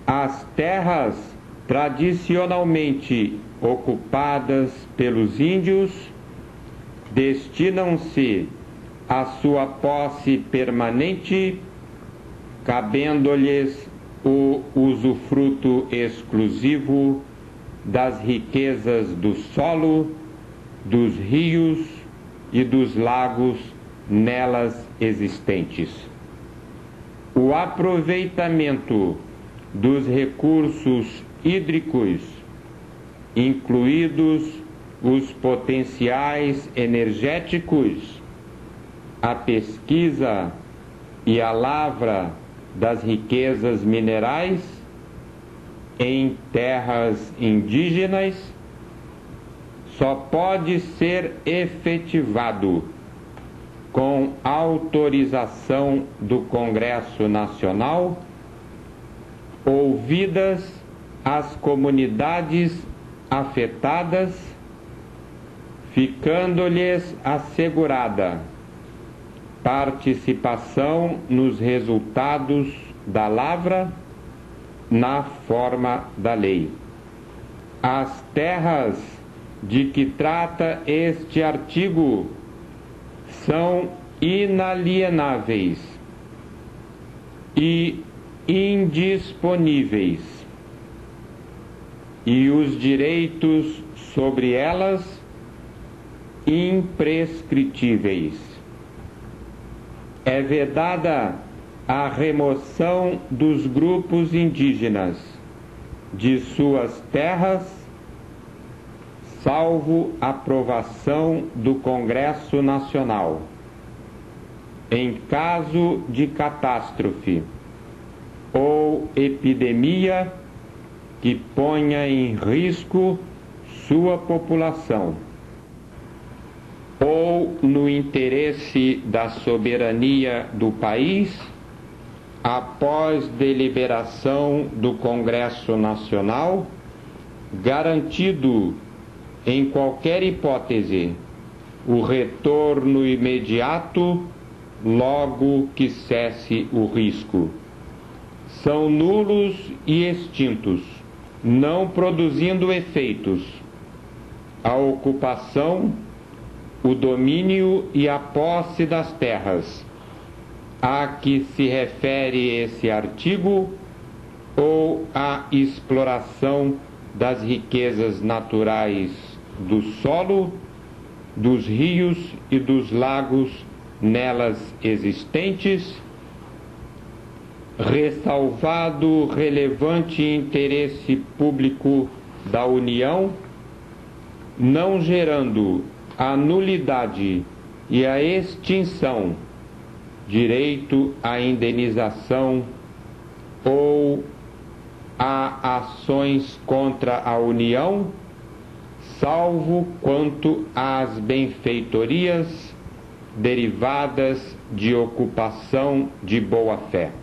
As terras tradicionalmente ocupadas pelos índios destinam-se à sua posse permanente, cabendo-lhes o usufruto exclusivo das riquezas do solo, dos rios e dos lagos nelas existentes. O aproveitamento dos recursos hídricos, incluídos os potenciais energéticos, a pesquisa e a lavra das riquezas minerais em terras indígenas, só pode ser efetivado com autorização do Congresso Nacional, ouvidas as comunidades afetadas, ficando-lhes assegurada participação nos resultados da lavra na forma da lei. As terras de que trata este artigo são inalienáveis e indisponíveis, e os direitos sobre elas imprescritíveis. É vedada a remoção dos grupos indígenas de suas terras, salvo aprovação do Congresso Nacional. Em caso de catástrofe ou epidemia que ponha em risco sua população, ou no interesse da soberania do país, após deliberação do Congresso Nacional, garantido, em qualquer hipótese, o retorno imediato logo que cesse o risco. São nulos e extintos, não produzindo efeitos, a ocupação, o domínio e a posse das terras a que se refere esse artigo, ou a exploração das riquezas naturais do solo, dos rios e dos lagos nelas existentes, ressalvado o relevante interesse público da União, não gerando a nulidade e a extinção, direito à indenização ou a ações contra a União, salvo quanto às benfeitorias derivadas de ocupação de boa-fé.